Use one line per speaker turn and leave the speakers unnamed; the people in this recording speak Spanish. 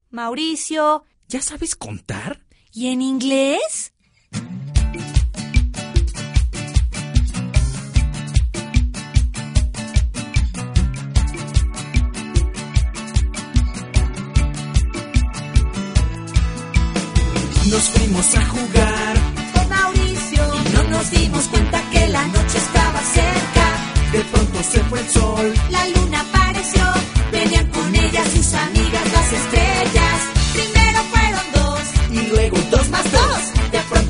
Mauricio.
¿Ya sabes contar?
¿Y en inglés?
Nos fuimos a jugar
Con Mauricio.
y no nos dimos cuenta que la noche estaba cerca. De pronto se fue el sol.
La luna